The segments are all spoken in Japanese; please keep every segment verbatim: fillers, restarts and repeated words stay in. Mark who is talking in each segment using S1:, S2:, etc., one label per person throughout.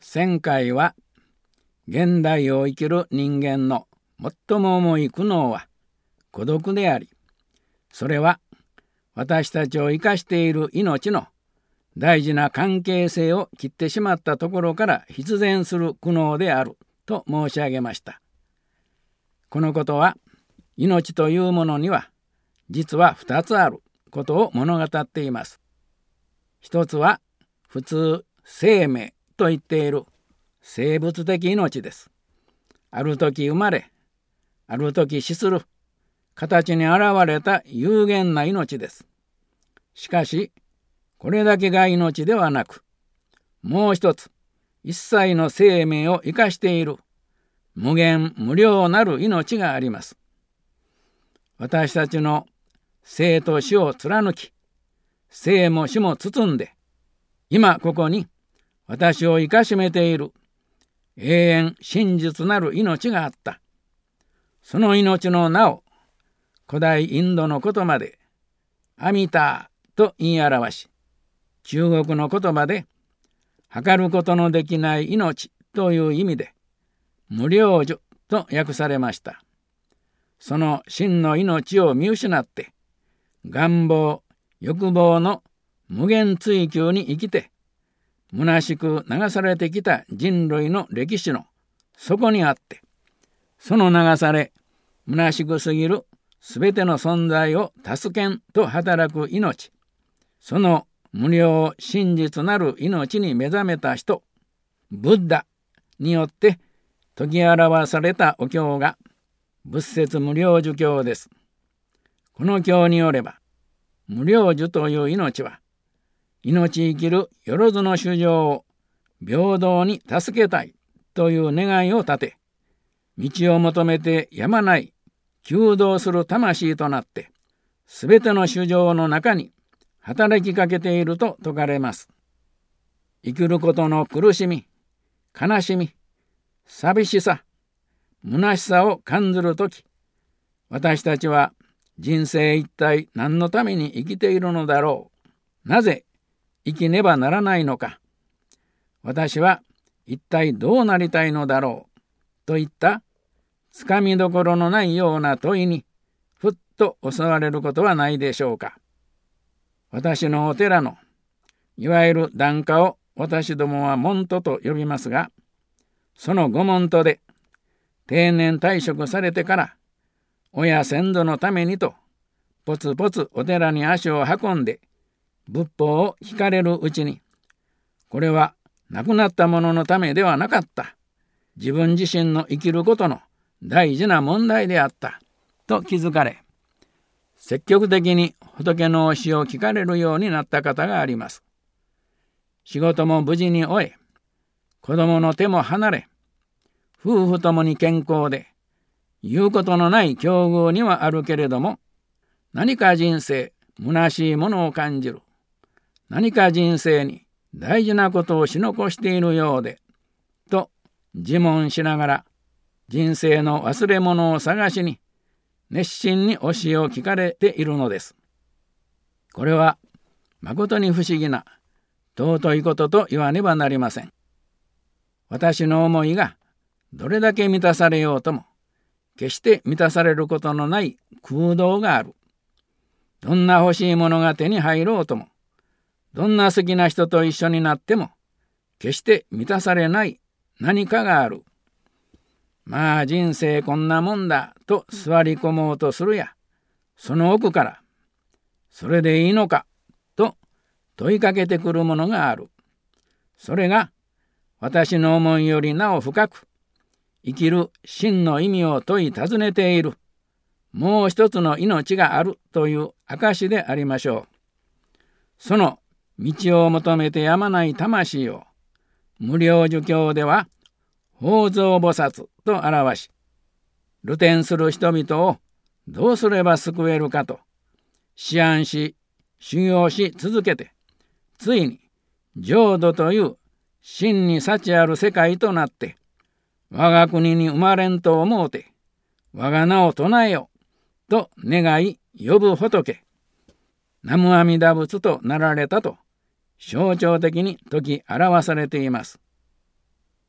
S1: せんかいは現代を生きる人間の最も重い苦悩は孤独であり、それは私たちを生かしている命の大事な関係性を切ってしまったところから必然する苦悩であると申し上げました。このことは命というものには実は二つあることを物語っています。一つは普通生命と言っている生物的命です。ある時生まれ、ある時死する、形に現れた有限な命です。しかし、これだけが命ではなく、もう一つ、一切の生命を生かしている無限無量なる命があります。私たちの生と死を貫き、生も死も包んで、今ここに私を生かしめている永遠真実なる命があった。その命の名を古代インドの言葉でアミターと言い表し、中国の言葉で測ることのできない命という意味で無量寿と訳されました。その真の命を見失って願望、欲望の無限追求に生きて虚しく流されてきた人類の歴史の底にあって、その流され虚しくすぎるすべての存在を助けんと働く命、その無量真実なる命に目覚めた人、ブッダによって説き表されたお経が仏説無量寿経です。この経によれば、無量寿という命は、命生きるよろずの衆生を平等に助けたいという願いを立て、道を求めてやまない求道する魂となって、すべての衆生の中に働きかけていると説かれます。生きることの苦しみ、悲しみ、寂しさ、虚しさを感じるとき、私たちは人生一体何のために生きているのだろう。なぜ生きねばならないのか。私は一体どうなりたいのだろう。といったつかみどころのないような問いにふっと襲われることはないでしょうか。私のお寺のいわゆる檀家を私どもは門徒と呼びますが、そのご門徒で定年退職されてから親先祖のためにとポツポツお寺に足を運んで仏法を聞かれるうちに、これは亡くなった者のためではなかった、自分自身の生きることの大事な問題であったと気づかれ、積極的に仏の教えを聞かれるようになった方があります。仕事も無事に終え、子供の手も離れ、夫婦ともに健康で、言うことのない境遇にはあるけれども、何か人生虚しいものを感じる、何か人生に大事なことをし残しているようで、と自問しながら人生の忘れ物を探しに熱心に教えを聞かれているのです。これは誠に不思議な尊いことと言わねばなりません。私の思いがどれだけ満たされようとも、決して満たされることのない空洞がある。どんな欲しいものが手に入ろうとも、どんな好きな人と一緒になっても、決して満たされない何かがある。まあ人生こんなもんだと座り込もうとするや、その奥から、それでいいのかと問いかけてくるものがある。それが私の思いよりなお深く、生きる真の意味を問い尋ねている、もう一つの命があるという証でありましょう。その道を求めてやまない魂を、無量寿経では法蔵菩薩と表し、流転する人々をどうすれば救えるかと思案し修行し続けて、ついに浄土という真に幸ある世界となって、我が国に生まれんと思うて我が名を唱えよと願い呼ぶ仏、南無阿弥陀仏となられたと象徴的に説き表されています。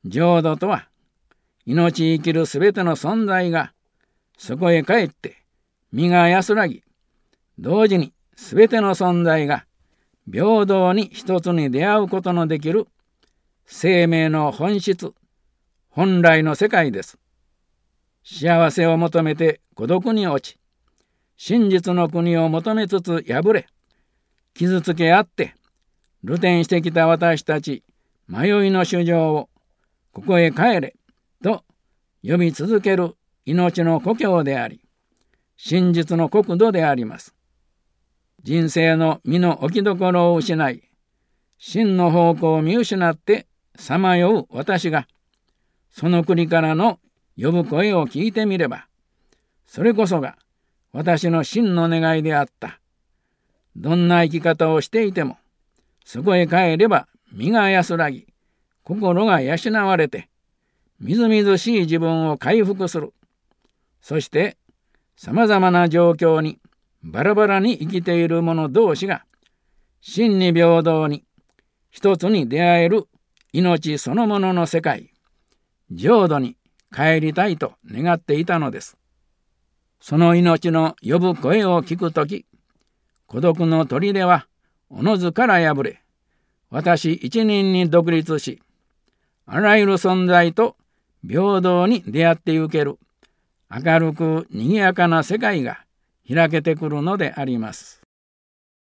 S1: 浄土とは、命生きるすべての存在がそこへ帰って身が安らぎ、同時にすべての存在が平等に一つに出会うことのできる生命の本質、本来の世界です。幸せを求めて孤独に落ち、真実の国を求めつつ破れ、傷つけ合って流転してきた私たち迷いの衆生を、ここへ帰れと呼び続ける命の故郷であり、真実の国土であります。人生の身の置きどころを失い、真の方向を見失ってさまよう私が、その国からの呼ぶ声を聞いてみれば、それこそが私の真の願いであった。どんな生き方をしていても、そこへ帰れば身が安らぎ、心が養われて、みずみずしい自分を回復する。そして、さまざまな状況にバラバラに生きている者同士が、真に平等に一つに出会える命そのものの世界、浄土に帰りたいと願っていたのです。その命の呼ぶ声を聞くとき、孤独の砦はおのずから破れ、私一人に独立し、あらゆる存在と平等に出会ってゆける明るく賑やかな世界が開けてくるのであります。